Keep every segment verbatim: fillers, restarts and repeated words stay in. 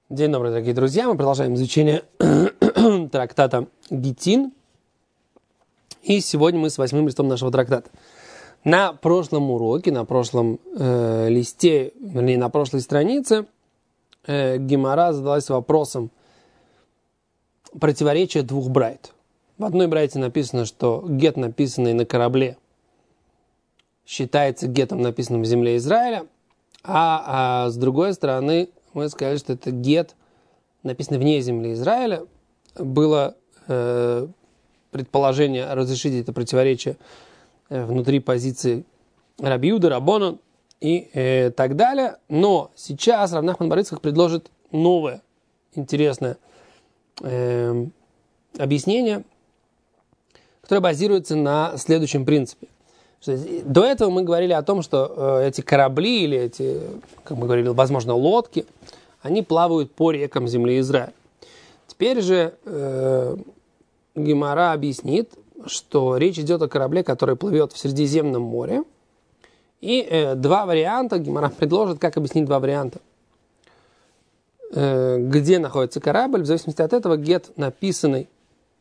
День добрый, дорогие друзья. Мы продолжаем изучение трактата Гитин. И сегодня мы с восьмым листом нашего трактата. На прошлом уроке, на прошлом э, листе, вернее, на прошлой странице э, Гемара задалась вопросом противоречия двух брайт. В одной брайте написано, что гет, написанный на корабле, считается гетом, написанным в земле Израиля, а, а с другой стороны мы сказали, что это гет, написанный вне земли Израиля. Было э, предположение разрешить это противоречие э, внутри позиции Раби Юды, Раббанан и э, так далее. Но сейчас Рав Нахман бар Ицхак предложит новое, интересное э, объяснение, которое базируется на следующем принципе. Что до этого мы говорили о том, что э, эти корабли или эти, как мы говорили, возможно, лодки, они плавают по рекам земли Израиля. Теперь же э, Гемара объяснит, что речь идет о корабле, который плывет в Средиземном море. И э, два варианта, Гемара предложит, как объяснить два варианта. Э, где находится корабль, в зависимости от этого гет, написанный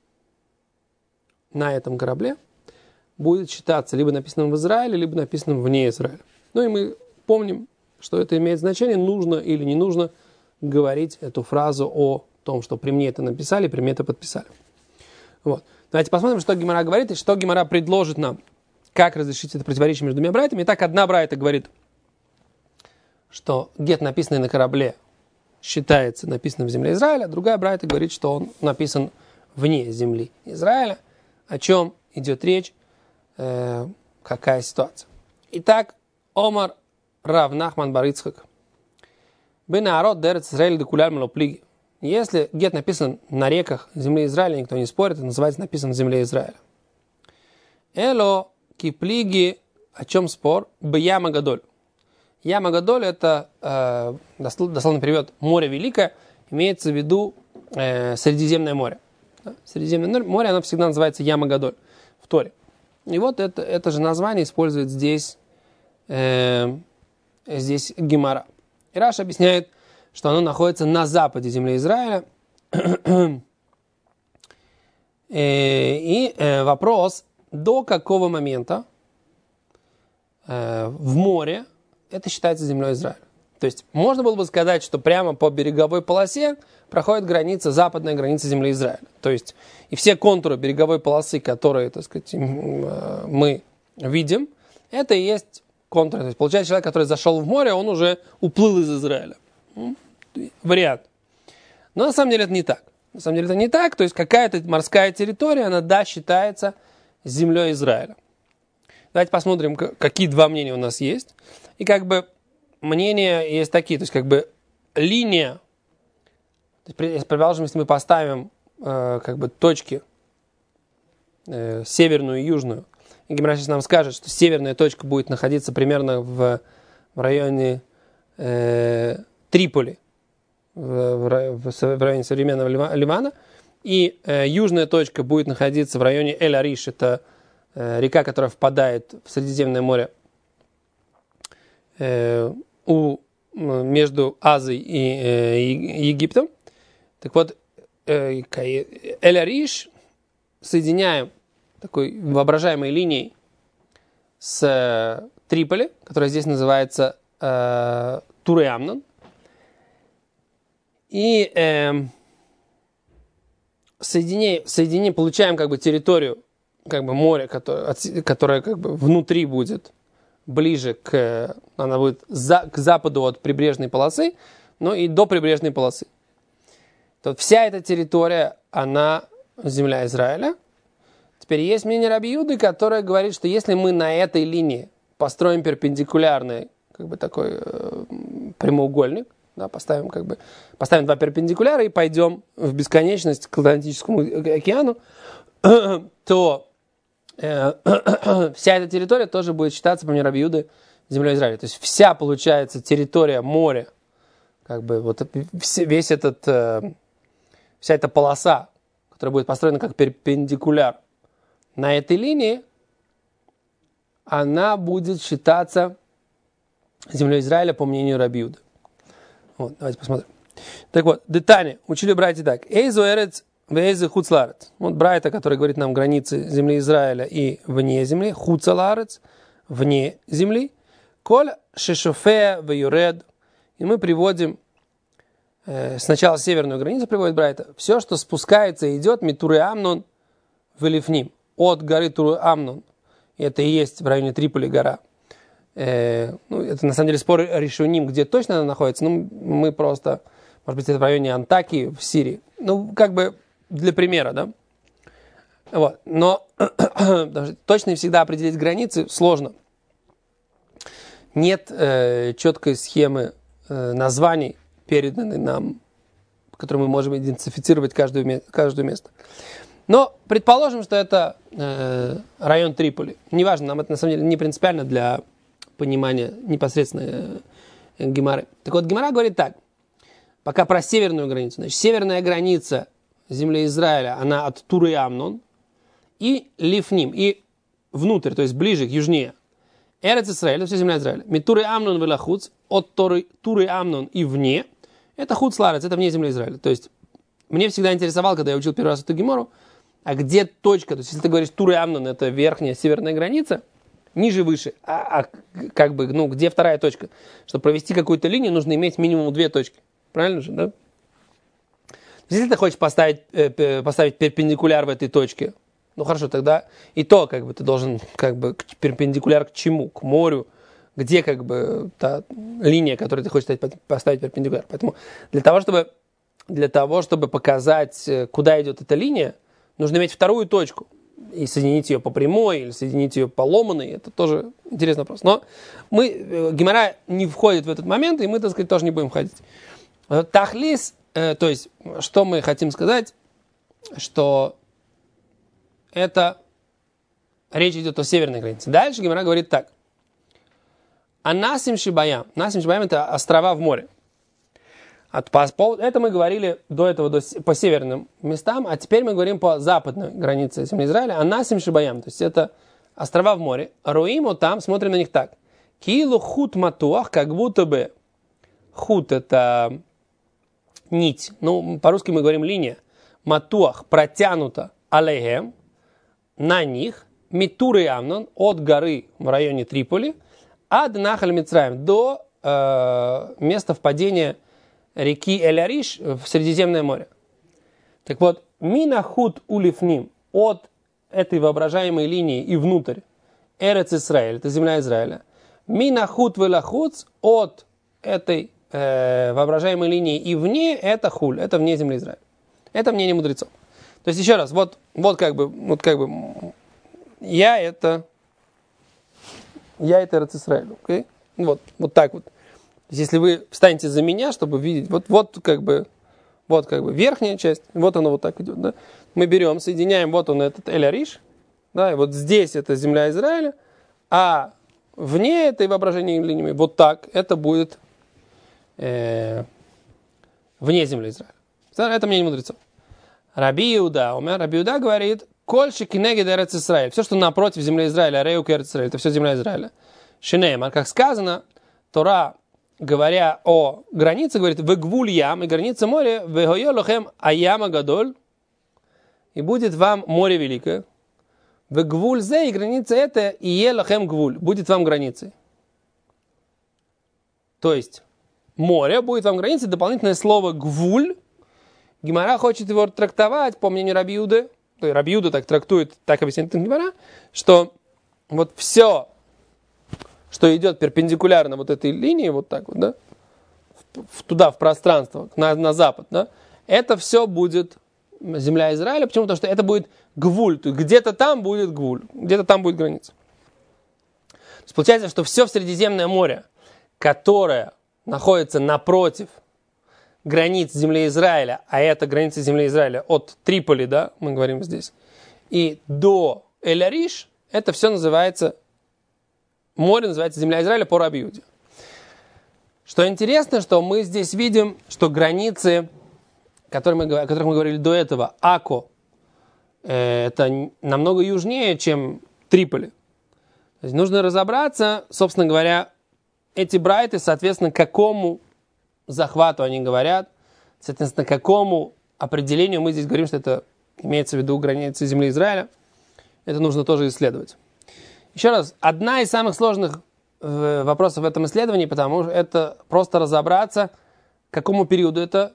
на этом корабле, будет считаться либо написанным в Израиле, либо написанным вне Израиля. Ну и мы помним, что это имеет значение, нужно или не нужно говорить эту фразу о том, что при мне это написали, при мне это подписали. Вот. Давайте посмотрим, что Гемара говорит, и что Гемара предложит нам, как разрешить это противоречие между двумя брайтами. Итак, одна брайта говорит, что гет, написанный на корабле, считается написанным в земле Израиля, другая брайта говорит, что он написан вне земли Израиля. О чем идет речь? Какая ситуация. Итак, Омар Рав Нахман бар Ицхак. Бенаарот дерец Израиль декуляль малоплиги. Если гет написан на реках земли Израиля, никто не спорит, это называется написан в земле Израиля. Эло киплиги, о чем спор? Б'яма гадоль. Яма гадоль это, э, дословно перевод, море великое, имеется в виду э, Средиземное море. Средиземное море, оно всегда называется Яма гадоль в Торе. И вот это, это же название использует здесь, э, здесь Гемара. И Раш объясняет, что оно находится на западе земли Израиля. И э, вопрос, до какого момента э, в море это считается землей Израиля. То есть можно было бы сказать, что прямо по береговой полосе проходит граница, западная граница земли Израиля. То есть и все контуры береговой полосы, которые, так сказать, мы видим, это и есть контуры. То есть получается, человек, который зашел в море, он уже уплыл из Израиля. Вариант. Но на самом деле это не так. На самом деле это не так. То есть какая-то морская территория, она, да, считается землей Израиля. Давайте посмотрим, какие два мнения у нас есть. И как бы мнения есть такие. То есть как бы линия, предположим, если мы поставим э, как бы точки э, северную и южную, и Гемара сейчас нам скажет, что северная точка будет находиться примерно в, в районе э, Триполи, в, в, в районе современного Ливана, и э, южная точка будет находиться в районе Эль-Ариш, это э, река, которая впадает в Средиземное море, э, у, между Азией и э, Египтом. Так вот, э, Эль-Ариш соединяем такой воображаемой линией с э, Триполи, которая здесь называется э, Тур-и-Амнон. И э, соединяем, соединяем, получаем как бы территорию, как бы море, которое, которое как бы внутри будет ближе к, она будет за, к западу от прибрежной полосы, но и до прибрежной полосы. То вся эта территория, она земля Израиля. Теперь есть мнение Раби Юды, которое говорит, что если мы на этой линии построим перпендикулярный, как бы такой э, прямоугольник, да, поставим, как бы, поставим два перпендикуляра и пойдем в бесконечность к Атлантическому океану, то э, вся эта территория тоже будет считаться, по мнению Раби Юды, землей Израиля. То есть вся, получается, территория моря, как бы вот весь этот, э, вся эта полоса, которая будет построена как перпендикуляр на этой линии, она будет считаться землей Израиля, по мнению Раби Юды. Вот, давайте посмотрим. Так вот, детали. Учили братья так. Эйзу эрец вэйзу хуцларец. Вот брайта, который говорит нам границы земли Израиля и вне земли. Хуцаларец, вне земли. Коль шешофея вэйюред. И мы приводим э, сначала северную границу, приводит брайта. Все, что спускается и идет, митуры Амнон вэлифним. От горы Туры Амнон. Это и есть в районе Триполи гора. Э, ну, это на самом деле спор решуним, где точно она находится. Ну, мы просто, может быть, это в районе Антакии в Сирии. Ну, как бы для примера, да. Вот. Но точно всегда определить границы сложно. Нет э, четкой схемы э, названий, переданной нам, которые мы можем идентифицировать каждую, каждое место. Но предположим, что это э, район Триполи. Неважно, нам это на самом деле не принципиально для понимания непосредственно э, Гемары. Так вот, Гемара говорит так. Пока про северную границу. Значит, северная граница земли Израиля, она от Туры Амнон и Лифним, и внутрь, то есть ближе, к южнее. Эрец Израиль, это все земля Израиля. Митуры Амнон велахуц, от Туры, Туры Амнон и вне, это хуцларец, это вне земли Израиля. То есть, мне всегда интересовало, когда я учил первый раз эту Гемору, а где точка? То есть, если ты говоришь Туры Амнон, это верхняя северная граница, ниже, выше. А, а как бы, ну, где вторая точка? Чтобы провести какую-то линию, нужно иметь минимум две точки. Правильно же, да? Если ты хочешь поставить, э, поставить перпендикуляр в этой точке, ну хорошо, тогда и то, как бы, ты должен, как бы, перпендикуляр к чему? К морю. Где, как бы, та линия, которую ты хочешь поставить перпендикуляр. Поэтому для того, чтобы, для того, чтобы показать, куда идет эта линия, нужно иметь вторую точку. И соединить ее по прямой, или соединить ее по ломаной. Это тоже интересный вопрос. Но мы, Гемара не входит в этот момент, и мы, так сказать, тоже не будем входить. Тахлис, э, то есть, что мы хотим сказать, что это речь идет о северной границе. Дальше Гемара говорит так. А Насим Шибаям. Насим Шибаям — это острова в море. От, по, это мы говорили до этого до, по северным местам, а теперь мы говорим по западной границе земли Израиля. А Насим Шибаям, то есть это острова в море. Руимо там, смотрим на них так. Килу хут матуах, как будто бы хут — это нить. Ну, по-русски мы говорим линия. Матуах протянута алейхем, на них, митуры Амнон, от горы в районе Триполи, ад Нахаль Мицраим, до э, места впадения реки Эль-Ариш в Средиземное море. Так вот, минахут улифним, от этой воображаемой линии и внутрь, Эрец Исраэль, это земля Израиля, минахут велахуц, от этой э, воображаемой линии и вне, это хуль, это вне земли Израиля. Это мнение мудрецов. То есть, еще раз, вот, вот как бы, вот как бы, я это, я это Эрец Исраэль, окей? Вот, вот так вот. То есть, если вы встанете за меня, чтобы видеть, вот, вот как бы, вот как бы верхняя часть, вот оно вот так идет, да? Мы берем, соединяем, вот он этот Эль-Ариш, да, и вот здесь это земля Израиля, а вне этой воображения линии, вот так, это будет э, вне земли Израиля. Это мнение мудрецов. Раби Иуда, умер, Раби Иуда говорит, кольши кинегед Эрец Исраэль, все, что напротив земли Израиля, рейук Эрец Исраэль, это все земля Израиля. Шинеймар, как сказано, Тора, говоря о границе, говорит, вегвуль ям, и граница моря, вегойо лохем аяма гадоль, и будет вам море великое. Вегвуль зе, и граница это, и е лохем гвуль, будет вам границей. То есть, море будет вам границей, дополнительное слово гвуль. Гемара хочет его трактовать, по мнению Раби Иуды, то есть Раби Иуда так трактует, так объясняет Гемара, что вот все, что идет перпендикулярно вот этой линии, вот так вот, да, в, в, туда, в пространство, на, на запад, да, это все будет земля Израиля. Почему? Потому что это будет гвуль, то есть где-то там будет гвуль, где-то там будет граница. То есть получается, что все в Средиземное море, которое находится напротив границ земли Израиля, а это граница земли Израиля от Триполи, да, мы говорим здесь, и до Эль-Ариш, это все называется, море называется земля Израиля по Раби Иуде. Что интересно, что мы здесь видим, что границы, которые мы, о которых мы говорили до этого, Ако, э, это намного южнее, чем Триполи. То есть нужно разобраться, собственно говоря, эти брайты, соответственно, какому захвату они говорят. Соответственно, какому определению мы здесь говорим, что это имеется в виду границы земли Израиля, это нужно тоже исследовать. Еще раз, одна из самых сложных э, вопросов в этом исследовании, потому что это просто разобраться, к какому периоду это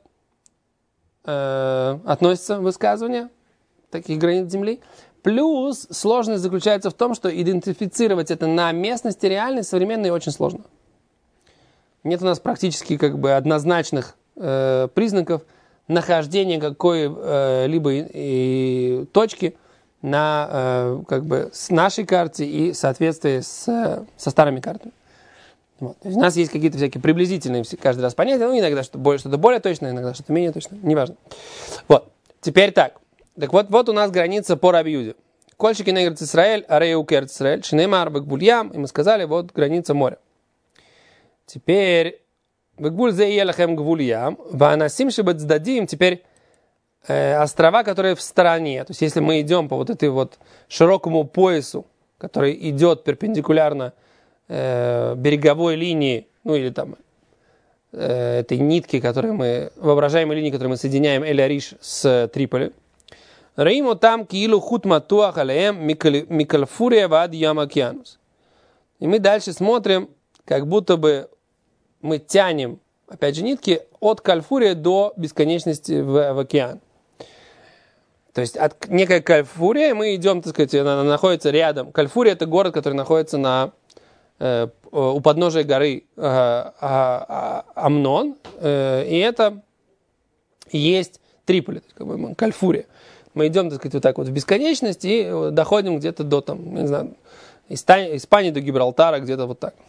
э, относится высказывание таких границ земли. Плюс сложность заключается в том, что идентифицировать это на местности реальной, современной очень сложно. Нет у нас практически как бы однозначных э, признаков нахождения какой-либо э, и точки на э, как бы с нашей карте и в соответствии с, со старыми картами. Вот. То есть у нас есть какие-то всякие приблизительные каждый раз понятия, ну иногда что-то более, что-то более точное, иногда что-то менее точное, неважно. Вот. Теперь так. Так вот, вот у нас граница по Раби Юде. Кольщики негрец Исраэль, арею керц Исраэль, шинеймар бекбульям, и мы сказали, вот граница моря. Теперь, бекбуль зе елахем гвульям, ванасим шебецдадим, теперь э, острова, которые в стороне. То есть, если мы идем по вот этой вот широкому поясу, который идет перпендикулярно э, береговой линии, ну или там э, этой нитки, которые мы, воображаемой линии, которую мы соединяем Эль-Ариш с Триполи, Раимо там киилу хут матуах алеем микальфурия вад ям океанус. И мы дальше смотрим, как будто бы мы тянем, опять же, нитки от Кальфурия до бесконечности в, в океан. То есть от некой Кальфурия мы идем, так сказать, она, она находится рядом. Кальфурия — это город, который находится на, э, у подножия горы э, э, Амнон. Э, и это есть Триполи, как бы, Кальфурия. Мы идем, так сказать, вот так вот в бесконечность и доходим где-то до, там, не знаю, Испании до Гибралтара, где-то вот так.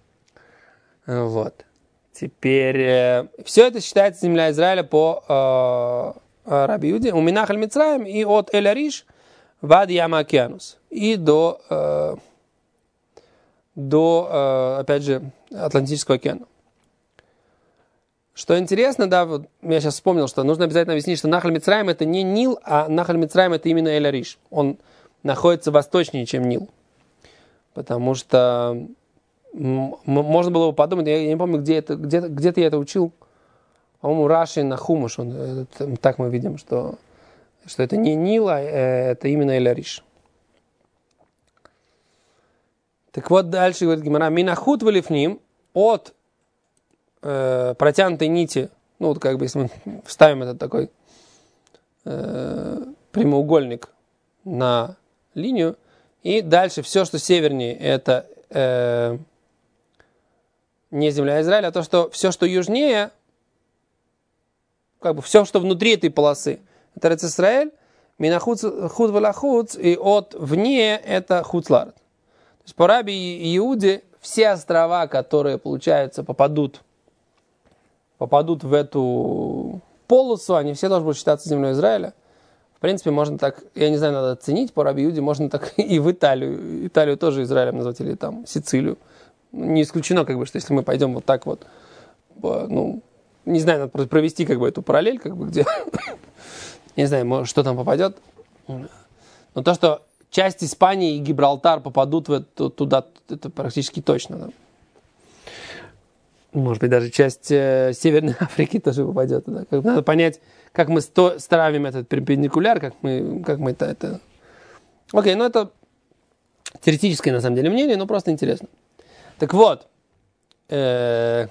Вот. Теперь, э, все это считается земля Израиля по э, Раби Юде. У Минах аль-Мицраим и от Эль-Ариш вад Яма Океанус. И до, э, до э, опять же, Атлантического океана. Что интересно, да, вот я сейчас вспомнил, что нужно обязательно объяснить, что Нахаль Мицраим это не Нил, а Нахаль Мицраим это именно Эль-Ариш. Он находится восточнее, чем Нил. Потому что м- можно было бы подумать, я, я не помню, где это, где-то, где-то я это учил, по-моему, Раши на Хумаш, он, это, так мы видим, что, что это не Нил, а это именно Эль-Ариш. Так вот, дальше говорит Гемара, Минахут валифним от протянутой нити, ну вот как бы если мы вставим этот такой э, прямоугольник на линию, и дальше все, что севернее, это э, не земля Израиля, а то, что все, что южнее, как бы все, что внутри этой полосы, это Эрец Исраэль, Минахут худ валахут, и от вне это хуцлард. То есть по Раби Иуде все острова, которые, получается, попадут попадут в эту полосу, они все должны будут считаться землей Израиля. В принципе, можно так, я не знаю, надо оценить, по Раби Иуде можно так и в Италию. Италию тоже Израилем назвать, или там Сицилию. Не исключено, как бы, что если мы пойдем вот так вот, ну, не знаю, надо провести как бы эту параллель, как бы, где, не знаю, что там попадет. Но то, что часть Испании и Гибралтар попадут в это, туда, это практически точно, да. Может быть, даже часть э, Северной Африки тоже попадет туда. Как, надо понять, как мы сто, ставим этот перпендикуляр, как мы, как мы это, это... Окей, ну это теоретическое на самом деле мнение, но просто интересно. Так вот, э...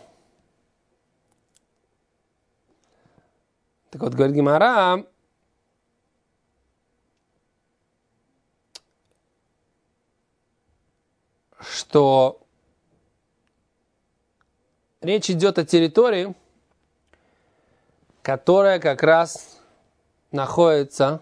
так вот, говорит Гемара, что речь идет о территории, которая как раз находится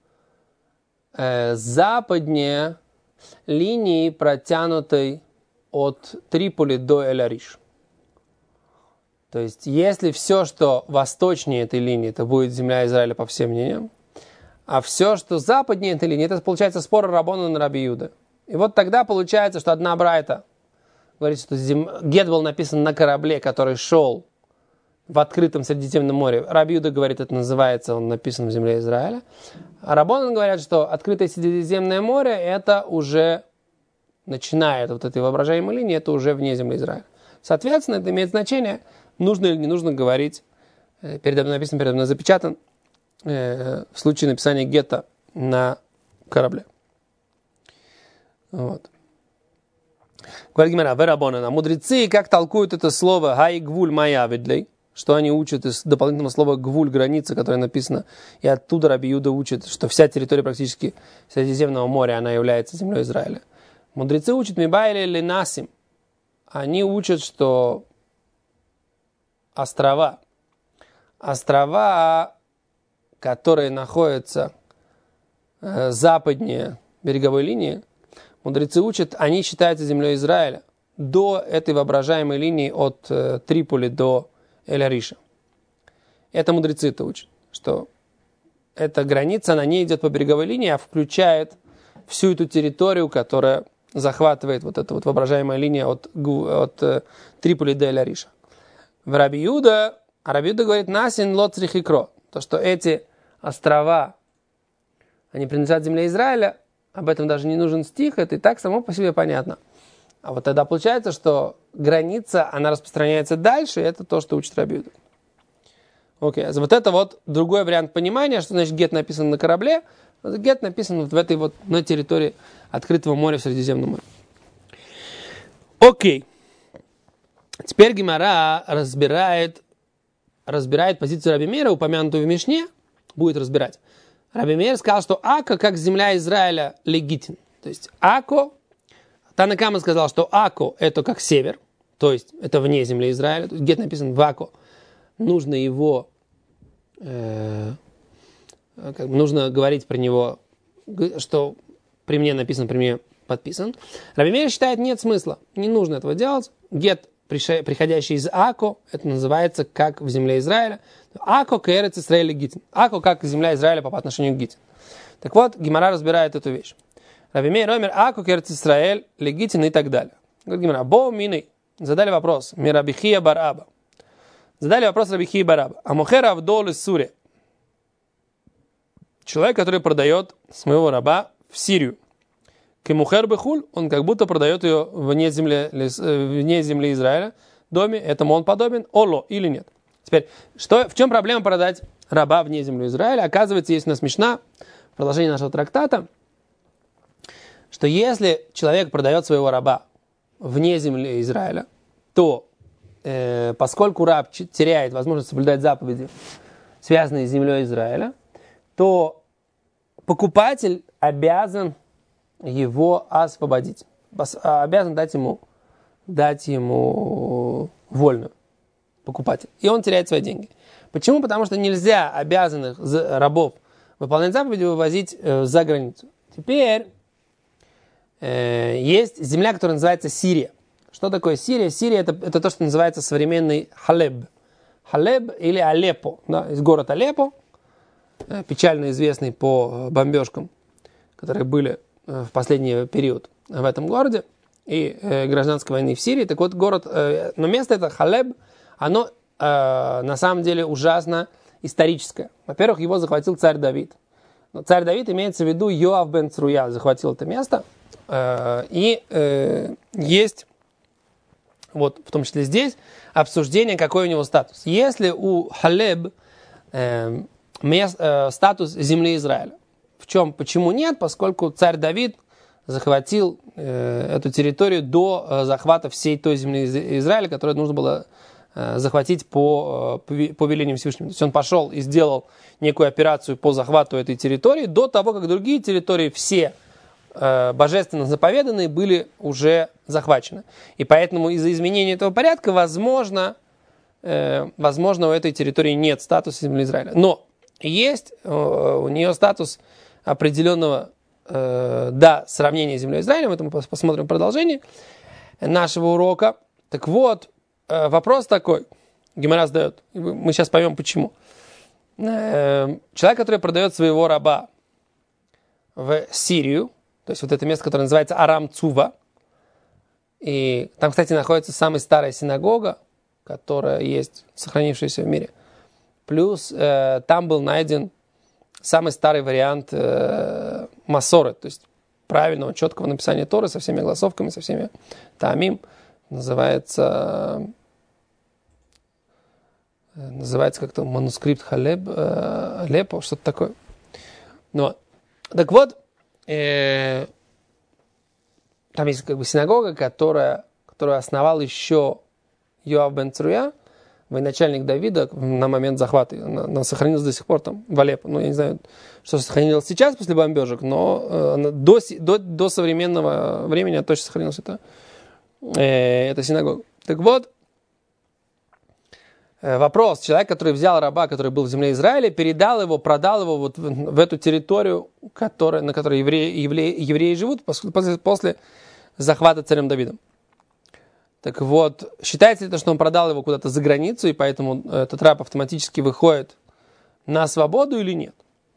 э, западнее линии, протянутой от Триполи до Эль-Ариш. То есть, если все, что восточнее этой линии, это будет земля Израиля по всем мнениям, а все, что западнее этой линии, это получается спор Раббана на Раби Юда. И вот тогда получается, что одна брайта говорит, что зем... Гет был написан на корабле, который шел в открытом Средиземном море. Раби Юда говорит, это называется, он написан в земле Израиля. А Раббанан говорят, что открытое Средиземное море, это уже, начиная от вот этой воображаемой линии, это уже вне земли Израиля. Соответственно, это имеет значение, нужно или не нужно говорить передо мной написан, передо мной запечатан, э, в случае написания гетто на корабле. Вот. Говорит Гемара, верабонана, мудрецы как толкуют это слово «хай гвуль моя ведлей», что они учат из дополнительного слова «гвуль», граница, которая написана, и оттуда Раби Юда учит, что вся территория практически Средиземного моря, она является землей Израиля. Мудрецы учат «мибайли ленасим», они учат, что острова, острова, которые находятся э, западнее береговой линии, мудрецы учат, они считаются землей Израиля до этой воображаемой линии от э, Триполи до Эль-Ариша. Это мудрецы это учат, что эта граница, она не идет по береговой линии, а включает всю эту территорию, которая захватывает вот эта вот воображаемая линия от, от э, Триполи до Эль-Ариша. В Раби Юда, а Раби Юда говорит, насин лоцрих и кро, то, что эти острова, они принадлежат земле Израиля, об этом даже не нужен стих, это и так само по себе понятно. А вот тогда получается, что граница, она распространяется дальше, и это то, что учит Раби Юда. Окей, okay. Вот это вот другой вариант понимания, что значит гет написан на корабле, гет написан вот в этой вот, на территории открытого моря в Средиземном море. Окей. Okay. Теперь Гемара разбирает, разбирает позицию Раби Меира, упомянутую в Мишне, будет разбирать. Раби Меир сказал, что Ако, как земля Израиля, легитим. То есть Ако, Тана Кама сказал, что Ако это как север, то есть это вне земли Израиля. То есть гет написан в Ако. Нужно его, э, как бы нужно говорить про него, что при мне написан, при мне подписан. Раби Меир считает, нет смысла, не нужно этого делать. Гет, приходящий из Ако, это называется как в земле Израиля. Ако кэрец Исраэль легитим. Ако как земля Израиля по отношению к Гитин. Так вот, Гемара разбирает эту вещь. Раби Меир омер Ако кэрец Исраэль легитим и так далее. Говорит Гемара, бо мины. Задали вопрос. Мирабихия бар Аба. Задали вопрос Рабихия бар Аба. Амохер авдол из Сури. Человек, который продает своего раба в Сирию. Кемухер бехуль, он как будто продает ее вне земли, вне земли Израиля, доме, этому он подобен, оло или нет. Теперь, что, в чем проблема продать раба вне земли Израиля? Оказывается, есть у нас Мишна, в продолжении нашего трактата, что если человек продает своего раба вне земли Израиля, то э, поскольку раб теряет возможность соблюдать заповеди, связанные с землей Израиля, то покупатель обязан его освободить, обязан дать ему, дать ему вольную, покупатель. И он теряет свои деньги. Почему? Потому что нельзя обязанных рабов выполнять заповеди вывозить э, за границу. Теперь э, есть земля, которая называется Сирия. Что такое Сирия? Сирия это, это то, что называется современный Халеб. Халеб или Алеппо. Да, есть город Алеппо, э, печально известный по бомбежкам, которые были в последний период в этом городе и э, гражданской войны в Сирии. Так вот, город, э, но место это Халеб, оно э, на самом деле ужасно историческое. Во-первых, его захватил царь Давид. Но царь Давид имеется в виду Йоав бен Цруя захватил это место. Э, и э, есть, вот в том числе здесь, обсуждение, какой у него статус. Если у Халеб э, мест, э, статус земли Израиля, в чем, почему нет? Поскольку царь Давид захватил э, эту территорию до э, захвата всей той земли Израиля, которую нужно было э, захватить по, э, по велению Всевышнего. То есть он пошел и сделал некую операцию по захвату этой территории до того, как другие территории, все э, божественно заповеданные, были уже захвачены. И поэтому из-за изменения этого порядка, возможно, э, возможно, у этой территории нет статуса земли Израиля. Но есть э, у нее статус определенного, э, да, сравнения с землей Израилем. Это мы посмотрим в продолжении нашего урока. Так вот, э, вопрос такой. Гемара задает. Мы сейчас поймем, почему. Э, человек, который продает своего раба в Сирию, то есть вот это место, которое называется Арам Цува, и там, кстати, находится самая старая синагога, которая есть, сохранившаяся в мире. Плюс э, там был найден самый старый вариант э, Масоры, то есть правильного, четкого написания Торы со всеми голосовками, со всеми таамим. Называется называется как-то манускрипт Халеб, э, Лепо, что-то такое. Ну, вот. Так вот, э, там есть как бы синагога, которая, которую основал еще Йоав бен Цруя, военачальник Давида, на момент захвата. Она, она сохранилась до сих пор там в Алеппо. Ну, я не знаю, что сохранилось сейчас после бомбежек, но э, она до, до, до современного времени она точно сохранилась. Это, э, это синагога. Так вот, э, вопрос. Человек, который взял раба, который был в земле Израиля, передал его, продал его вот в, в эту территорию, которая, на которой евреи, евреи, евреи живут после, после захвата царем Давидом. Так вот, считается ли это, что он продал его куда-то за границу, и поэтому этот раб автоматически выходит на свободу или нет?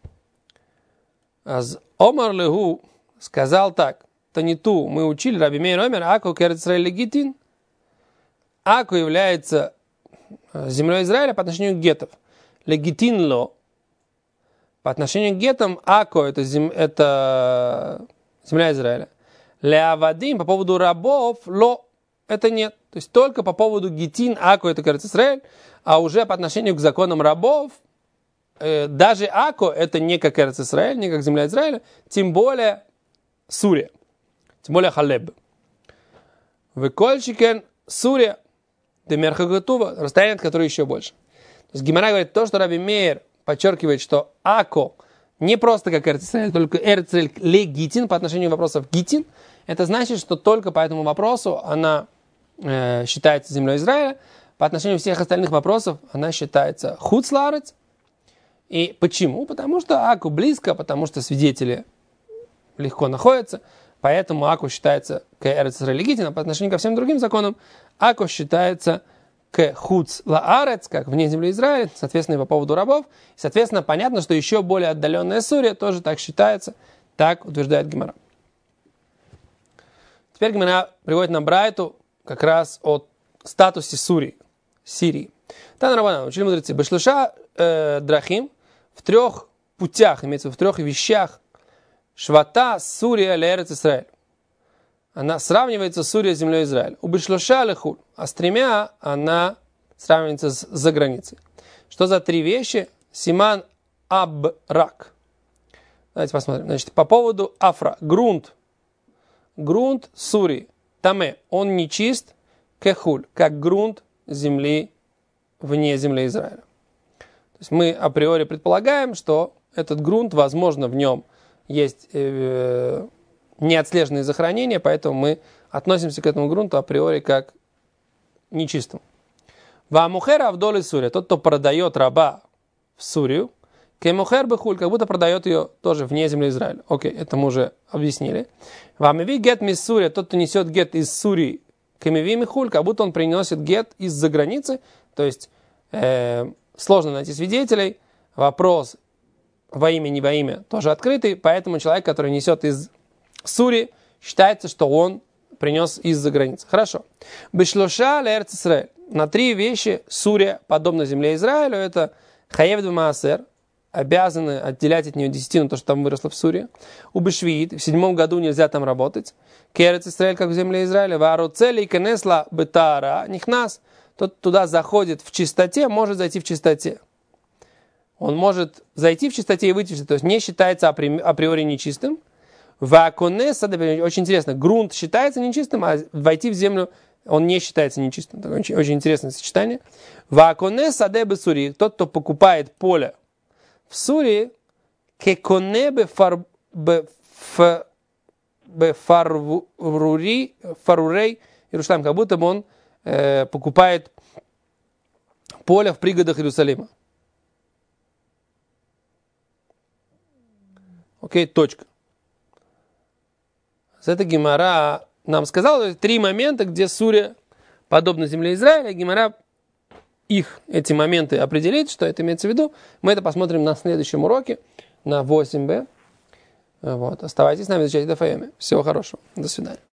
Аз Омар Легу сказал так: Таниту, мы учили Раби Мейр Омер, Аку керец Исраэль легитин. Аку является землей Израиля по отношению к гетов. Легитин ло. По отношению к гетам, Аку это, зем, это земля Израиля. Леавадим по поводу рабов, ло. Это нет. То есть только по поводу гетин, ако это керец Исраэль, а уже по отношению к законам рабов, э, даже ако это не как керец Исраэль, не как земля Израиля, тем более Сурия, тем более Халеб. Векольчикен Сурия, демерха готова, расстояние, которое еще больше. То есть Гемара говорит, то, что Раби Мейер подчеркивает, что ако не просто как керец Исраэль, только керец Исраэль легитин по отношению вопросов гетин, это значит, что только по этому вопросу она э, считается землей Израиля. По отношению всех остальных вопросов она считается хуц лаарец. И почему? Потому что Аку близко, потому что свидетели легко находятся. Поэтому Аку считается к эрец религитин, а по отношению ко всем другим законам Аку считается к хуц лаарец, как вне земли Израиля, соответственно, и по поводу рабов. И, соответственно, понятно, что еще более отдаленная Сурия тоже так считается, так утверждает Гемара. Теперь Гемара приводит нам брайту как раз о статусе Сурии, Сирии. Тан Рабанан, учили мудрецы, башлуша э, драхим, в трех путях, имеется в виду в трех вещах, швата Сурия лерец Исраэль. Она сравнивается с Сурией с землей Израиля. У башлуша лехуль, а с тремя она сравнивается с за границей. Что за три вещи? Симан абрак. Давайте посмотрим. Значит, по поводу афра, грунт. Грунт Сурии, таме, он нечист, кехуль, как грунт земли вне земли Израиля. То есть мы априори предполагаем, что этот грунт, возможно, в нем есть э, неотслеженные захоронения, поэтому мы относимся к этому грунту априори как нечистому. Ваамухера авдоли Сурия, тот, кто продает раба в Сурию, кемухер бехуль, как будто продает ее тоже вне земли Израиля. Окей, это мы уже объяснили. Вамеви гет мис Сурия, тот, кто несет гет из Сурии, кемеви михуль, как будто он приносит гет из-за границы. То есть э, сложно найти свидетелей. Вопрос во имя, не во имя тоже открытый. Поэтому человек, который несет из Сурии, считается, что он принес из-за границы. Хорошо. Бешлоша лерц Исраэль. На три вещи Сурия, подобно земле Израилю, это хаев двумаасер, обязаны отделять от нее десятину, то, что там выросло в Сурии. У Бешвиит, в седьмом году нельзя там работать. Керец Исраэль, как в земле Израиля. Вааруцели и кенесла бетара нихнас. Тот туда заходит в чистоте, может зайти в чистоте. Он может зайти в чистоте и выйти в чистоте, то есть не считается априори нечистым. Вааконеса, очень интересно, грунт считается нечистым, а войти в землю он не считается нечистым. Такое очень, очень интересное сочетание. Вааконеса дебе Сури, тот, кто покупает поле в Сурии, кеконебе фарурей Иерусалим, как будто бы он э, покупает поле в пригородах Иерусалима. Окей, точка. С этой Гемара нам сказал три момента, где Сурия подобна земле Израиля. Гемара их, эти моменты определит, что это имеется в виду. Мы это посмотрим на следующем уроке, на восемь бэ. Вот. Оставайтесь с нами, изучайте Дафайоми. Всего хорошего. До свидания.